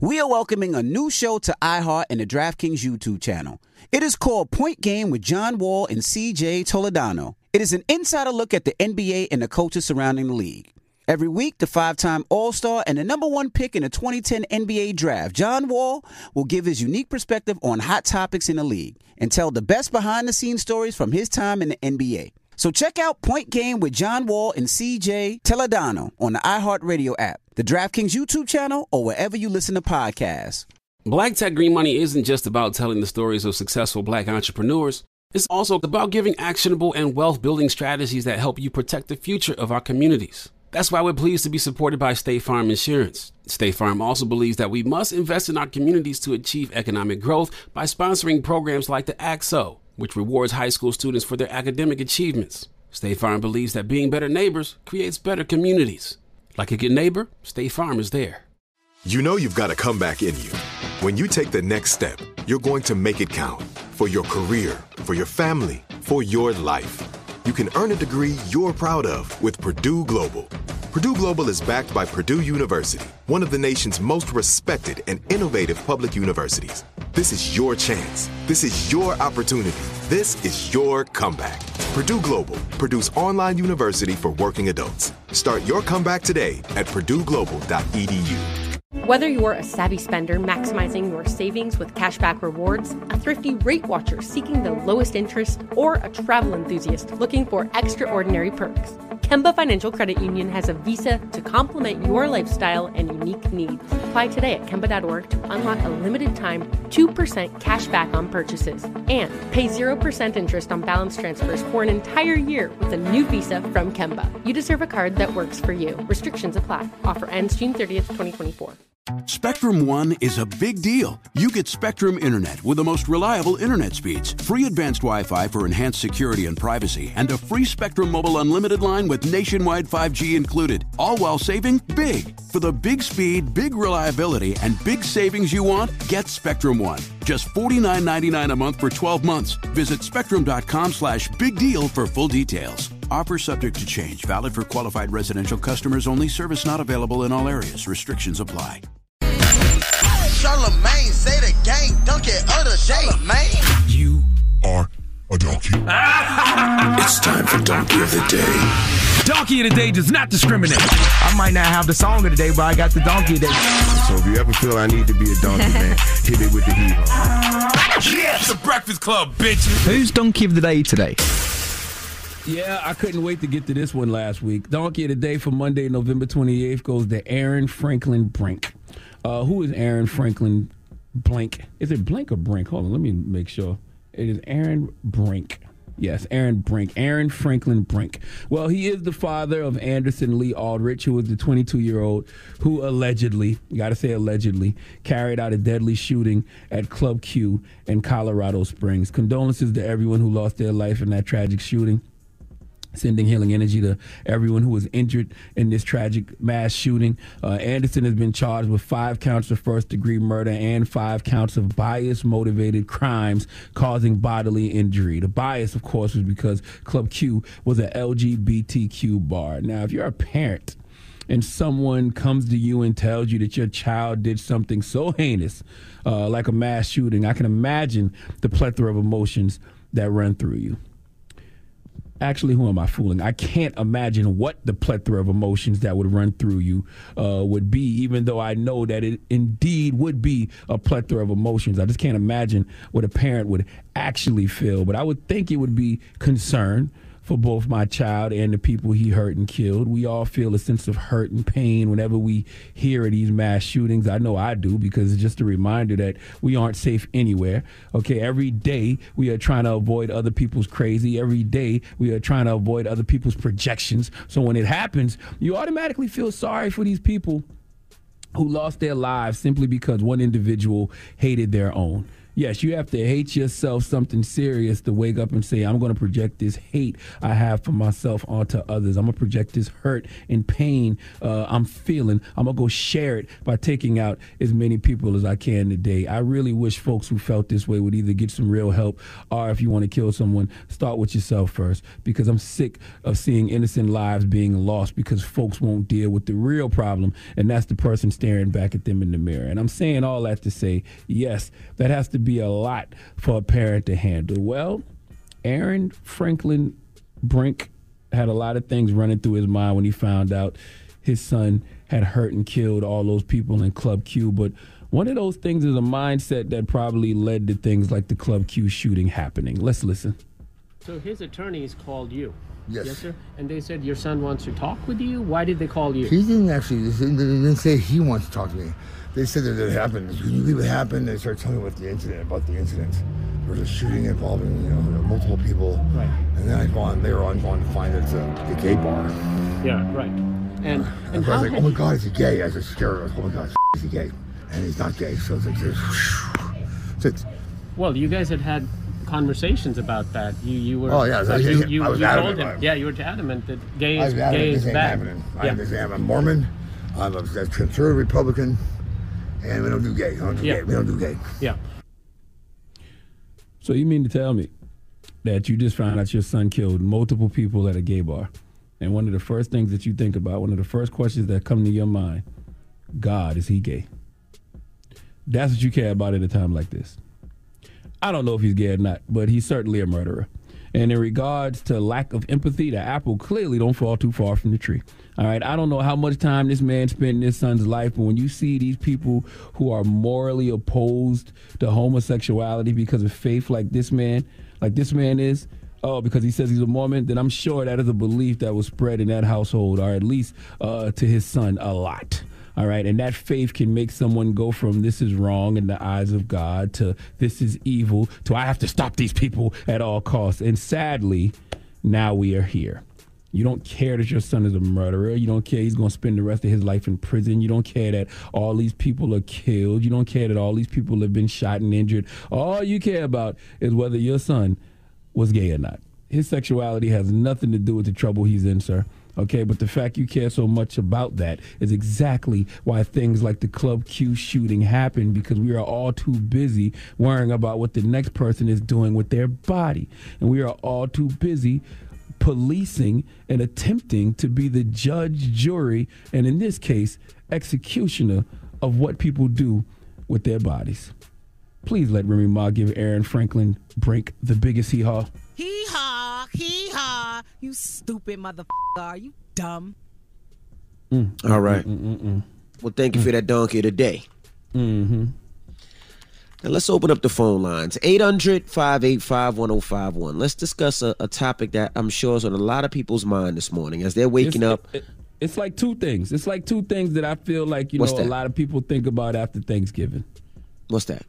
We are welcoming a new show to iHeart and the DraftKings YouTube channel. It is called Point Game with John Wall and CJ Toledano. It is an insider look at the NBA and the coaches surrounding the league. Every week, the 5-time All-Star and the number one pick in the 2010 NBA Draft, John Wall, will give his unique perspective on hot topics in the league and tell the best behind-the-scenes stories from his time in the NBA. So check out Point Game with John Wall and CJ Toledano on the iHeartRadio app, the DraftKings YouTube channel, or wherever you listen to podcasts. Black Tech Green Money isn't just about telling the stories of successful Black entrepreneurs. It's also about giving actionable and wealth-building strategies that help you protect the future of our communities. That's why we're pleased to be supported by State Farm Insurance. State Farm also believes that we must invest in our communities to achieve economic growth by sponsoring programs like the ACT-SO, which rewards high school students for their academic achievements. State Farm believes that being better neighbors creates better communities. Like a good neighbor, State Farm is there. You know you've got a comeback in you. When you take the next step, you're going to make it count. For your career, for your family, for your life. You can earn a degree you're proud of with Purdue Global. Purdue Global is backed by Purdue University, one of the nation's most respected and innovative public universities. This is your chance. This is your opportunity. This is your comeback. Purdue Global, Purdue's online university for working adults. Start your comeback today at purdueglobal.edu. Whether you're a savvy spender maximizing your savings with cashback rewards, a thrifty rate watcher seeking the lowest interest, or a travel enthusiast looking for extraordinary perks, Kemba Financial Credit Union has a visa to complement your lifestyle and unique needs. Apply today at Kemba.org to unlock a limited time 2% cash back on purchases and pay 0% interest on balance transfers for an entire year with a new visa from Kemba. You deserve a card that works for you. Restrictions apply. Offer ends June 30th, 2024. Spectrum One is a big deal. You get Spectrum Internet with the most reliable internet speeds, free advanced Wi-Fi for enhanced security and privacy, and a free Spectrum Mobile Unlimited line with nationwide 5G included, all while saving big. For the big speed, big reliability, and big savings you want, get Spectrum One. Just $49.99 a month for 12 months. Visit spectrum.com/big deal for full details. Offer subject to change. Valid for qualified residential customers only. Service not available in all areas. Restrictions apply. Charlamagne, say the gang, dunk it other day, man. You are a donkey. It's time for Donkey of the Day. Donkey of the Day does not discriminate. I might not have the song of the day, but I got the Donkey of the Day. So if you ever feel I need to be a donkey, man, hit it with the hee-haw. Yes, the Breakfast Club, bitches. Who's Donkey of the Day today? Yeah, I couldn't wait to get to this one last week. Donkey of the Day for Monday, November 28th goes to Aaron Franklin Brink. Who is Aaron Franklin Blank? Is it Blank or Brink? Hold on, let me make sure. It is Aaron Brink. Yes, Aaron Brink. Aaron Franklin Brink. Well, he is the father of Anderson Lee Aldrich, who was the 22-year-old who allegedly, you got to say allegedly, carried out a deadly shooting at Club Q in Colorado Springs. Condolences to everyone who lost their life in that tragic shooting. Sending healing energy to everyone who was injured in this tragic mass shooting. Anderson has been charged with 5 counts of first-degree murder and 5 counts of bias-motivated crimes causing bodily injury. The bias, of course, was because Club Q was an LGBTQ bar. Now, if you're a parent and someone comes to you and tells you that your child did something so heinous, like a mass shooting, I can imagine the plethora of emotions that run through you. Actually, who am I fooling? I can't imagine what the plethora of emotions that would run through you would be, even though I know that it indeed would be a plethora of emotions. I just can't imagine what a parent would actually feel. But I would think it would be concern for both my child and the people he hurt and killed. We all feel a sense of hurt and pain whenever we hear of these mass shootings. I know I do, because it's just a reminder that we aren't safe anywhere. Okay, every day we are trying to avoid other people's crazy. Every day we are trying to avoid other people's projections. So when it happens, you automatically feel sorry for these people who lost their lives simply because one individual hated their own. Yes, you have to hate yourself something serious to wake up and say, I'm going to project this hate I have for myself onto others. I'm going to project this hurt and pain I'm feeling. I'm going to go share it by taking out as many people as I can today. I really wish folks who felt this way would either get some real help, or if you want to kill someone, start with yourself first, because I'm sick of seeing innocent lives being lost because folks won't deal with the real problem, and that's the person staring back at them in the mirror. And I'm saying all that to say, yes, that has to be a lot for a parent to handle. Well, Aaron Franklin Brink had a lot of things running through his mind when he found out his son had hurt and killed all those people in Club Q. But one of those things is a mindset that probably led to things like the Club Q shooting happening. Let's listen. So his attorneys called you. Yes, sir. And they said your son wants to talk with you. Why did they call you? He didn't actually. They didn't say he wants to talk to me. They said that it happened. Can you believe it happened? They started telling me about the incident. There was a shooting involving, multiple people. Right. And then later on gone to find that it's the gay bar. Yeah, right. And I was like, oh my God, is he gay? I was just scared. I was, oh my God, is he gay? And he's not gay. So it's like this. Well, you guys had conversations about that. You were. Oh yeah, you I was told adamant. him. Yeah, you were adamant that gay I is was adamant. gay is This ain't bad. happening. Yeah. I'm a Mormon. I'm a conservative Republican, and we don't do gay. We don't do gay. Yeah. So you mean to tell me that you just found out your son killed multiple people at a gay bar, and one of the first things that you think about, one of the first questions that come to your mind, God, is he gay? That's what you care about at a time like this. I don't know if he's gay or not, but he's certainly a murderer. And in regards to lack of empathy, the apple clearly don't fall too far from the tree. All right, I don't know how much time this man spent in his son's life, but when you see these people who are morally opposed to homosexuality because of faith like this man is, because he says he's a Mormon, then I'm sure that is a belief that was spread in that household, or at least to his son a lot. All right, and that faith can make someone go from this is wrong in the eyes of God to this is evil to I have to stop these people at all costs. And sadly, now we are here. You don't care that your son is a murderer. You don't care he's going to spend the rest of his life in prison. You don't care that all these people are killed. You don't care that all these people have been shot and injured. All you care about is whether your son was gay or not. His sexuality has nothing to do with the trouble he's in, sir. Okay, but the fact you care so much about that is exactly why things like the Club Q shooting happen, because we are all too busy worrying about what the next person is doing with their body. And we are all too busy policing and attempting to be the judge, jury, and in this case, executioner of what people do with their bodies. Please let Remy Ma give Aaron Franklin Brink the biggest hee-haw. Hee-haw, hee-haw, you stupid motherfucker. Are you dumb? All right. Well, thank you for that donkey of the day. Mm-hmm. Now let's open up the phone lines. 800-585-1051. Let's discuss a topic that I'm sure is on a lot of people's mind this morning as they're waking up. It's like two things. It's like two things that I feel like, a lot of people think about after Thanksgiving. What's that?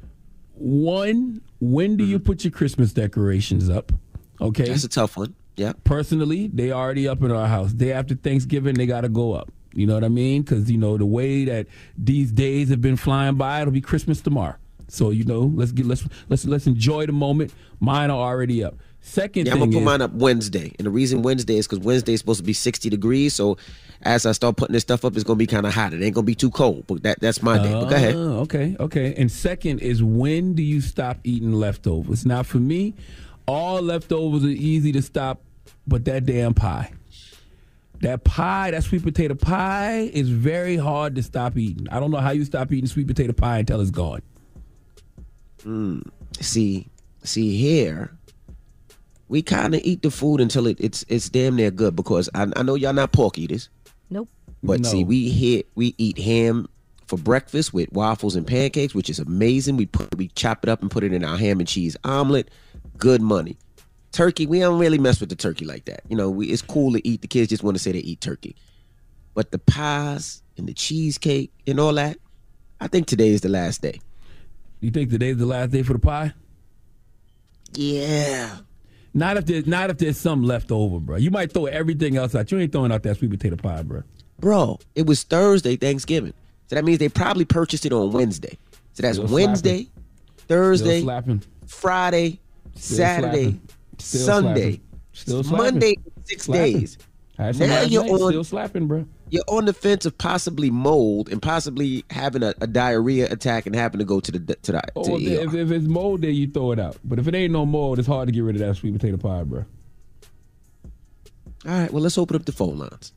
One, when do you put your Christmas decorations up? Okay. That's a tough one. Yeah. Personally, they already up in our house. Day after Thanksgiving, they got to go up. You know what I mean? Because, the way that these days have been flying by, it'll be Christmas tomorrow. So, let's enjoy the moment. Mine are already up. Second thing I'm going to put mine up Wednesday. And the reason Wednesday is because Wednesday is supposed to be 60 degrees. So as I start putting this stuff up, it's going to be kind of hot. It ain't going to be too cold. But that's my day. But go ahead. Okay. And second is, when do you stop eating leftovers? Now, for me, all leftovers are easy to stop, but that damn pie. That pie, that sweet potato pie, is very hard to stop eating. I don't know how you stop eating sweet potato pie until it's gone. See here, we kind of eat the food until it's damn near good, because I know y'all not pork eaters. Nope. But No. see, we eat ham for breakfast with waffles and pancakes, which is amazing. We chop it up and put it in our ham and cheese omelet. Good money. Turkey, we don't really mess with the turkey like that. It's cool to eat. The kids just want to say they eat turkey. But the pies and the cheesecake and all that, I think today is the last day. You think today's the last day for the pie? Yeah. Not if there's some left over, bro. You might throw everything else out. You ain't throwing out that sweet potato pie, bro. Bro, it was Thursday, Thanksgiving. So that means they probably purchased it on Wednesday. So that's Wednesday, Thursday, Still slapping. Friday, Still Saturday, slapping. Still Sunday, slapping. Still slapping. Monday, 6 days. Had some Now last you're night, on. still slapping, bro. You're on the fence of possibly mold and possibly having a diarrhea attack and having to go to the Oh, if it's mold, then you throw it out. But if it ain't no mold, it's hard to get rid of that sweet potato pie, bro. All right, well, let's open up the phone lines.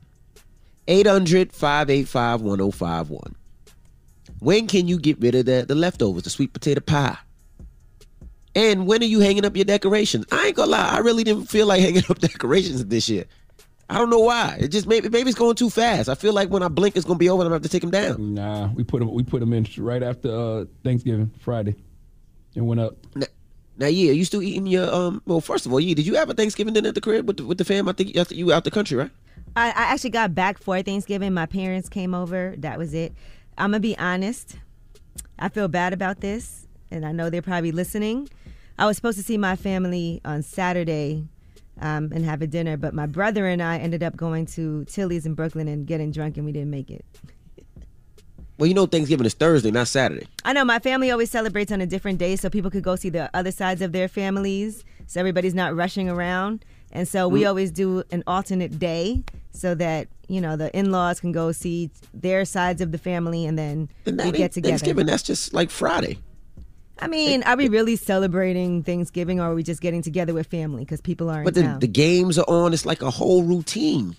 800-585-1051. When can you get rid of the leftovers, the sweet potato pie? And when are you hanging up your decorations? I ain't gonna lie, I really didn't feel like hanging up decorations this year. I don't know why. It just maybe it's going too fast. I feel like when I blink, it's gonna be over and I'm gonna have to take them down. Nah, we put them in right after Thanksgiving, Friday. It went up. Now, yeah, you still eating your well, first of all, did you have a Thanksgiving dinner at the crib with the fam? I think you were out the country, right? I actually got back for Thanksgiving. My parents came over. That was it. I'm going to be honest. I feel bad about this, and I know they're probably listening. I was supposed to see my family on Saturday and have a dinner, but my brother and I ended up going to Tilly's in Brooklyn and getting drunk, and we didn't make it. Well, Thanksgiving is Thursday, not Saturday. I know. My family always celebrates on a different day so people could go see the other sides of their families, so everybody's not rushing around. And so we always do an alternate day so that, the in-laws can go see their sides of the family and then we get together. Thanksgiving, that's just like Friday. I mean, are we really celebrating Thanksgiving, or are we just getting together with family because people are in town? But the games are on. It's like a whole routine.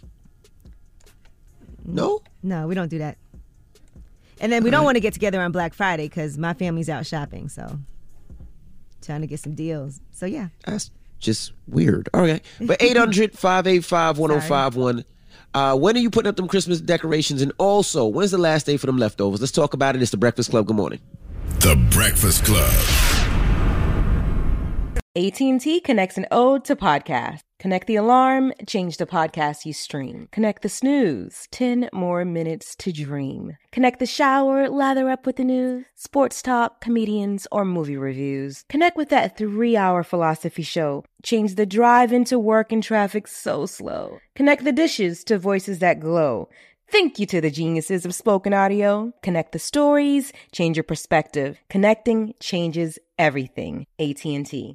No? No, we don't do that. And then we don't want to get together on Black Friday because my family's out shopping, so trying to get some deals. So, yeah. That's just weird. All right. But 800-585-1051. When are you putting up them Christmas decorations? And also, when's the last day for them leftovers? Let's talk about it. It's The Breakfast Club. Good morning. The Breakfast Club. AT&T connects an ode to podcast. Connect the alarm, change the podcast you stream. Connect the snooze, 10 more minutes to dream. Connect the shower, lather up with the news, sports talk, comedians, or movie reviews. Connect with that 3-hour philosophy show. Change the drive into work and traffic so slow. Connect the dishes to voices that glow. Thank you to the geniuses of spoken audio. Connect the stories, change your perspective. Connecting changes everything. AT&T.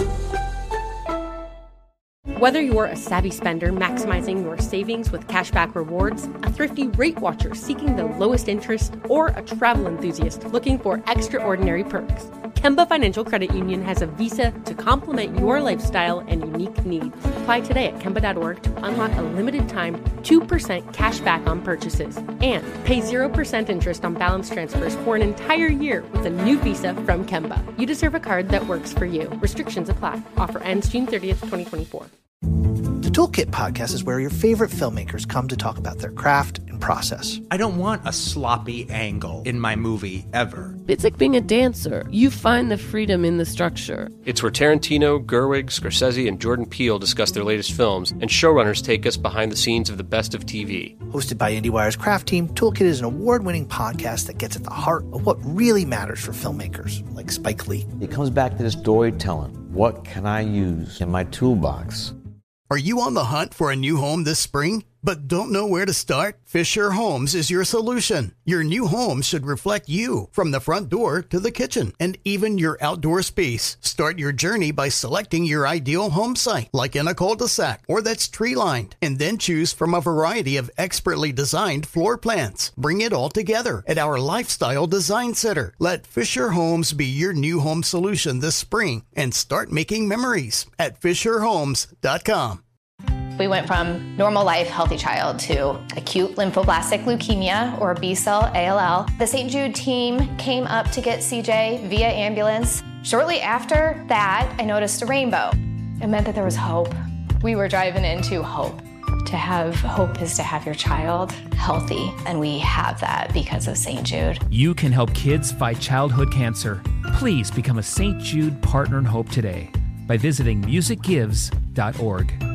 Whether you're a savvy spender maximizing your savings with cashback rewards, a thrifty rate watcher seeking the lowest interest, or a travel enthusiast looking for extraordinary perks, Kemba Financial Credit Union has a visa to complement your lifestyle and unique needs. Apply today at Kemba.org to unlock a limited time 2% cash back on purchases and pay 0% interest on balance transfers for an entire year with a new visa from Kemba. You deserve a card that works for you. Restrictions apply. Offer ends June 30th, 2024. The Toolkit podcast is where your favorite filmmakers come to talk about their craft and process. I don't want a sloppy angle in my movie ever. It's like being a dancer. You find the freedom in the structure. It's where Tarantino, Gerwig, Scorsese, and Jordan Peele discuss their latest films, and showrunners take us behind the scenes of the best of TV. Hosted by IndieWire's craft team, Toolkit is an award-winning podcast that gets at the heart of what really matters for filmmakers, like Spike Lee. It comes back to the storytelling. What can I use in my toolbox? Are you on the hunt for a new home this spring, but don't know where to start? Fisher Homes is your solution. Your new home should reflect you, from the front door to the kitchen, and even your outdoor space. Start your journey by selecting your ideal home site, like in a cul-de-sac or that's tree-lined, and then choose from a variety of expertly designed floor plans. Bring it all together at our Lifestyle Design Center. Let Fisher Homes be your new home solution this spring, and start making memories at FisherHomes.com. We went from normal life, healthy child to acute lymphoblastic leukemia, or B-cell ALL. The St. Jude team came up to get CJ via ambulance. Shortly after that, I noticed a rainbow. It meant that there was hope. We were driving into hope. To have hope is to have your child healthy, and we have that because of St. Jude. You can help kids fight childhood cancer. Please become a St. Jude Partner in Hope today by visiting musicgives.org.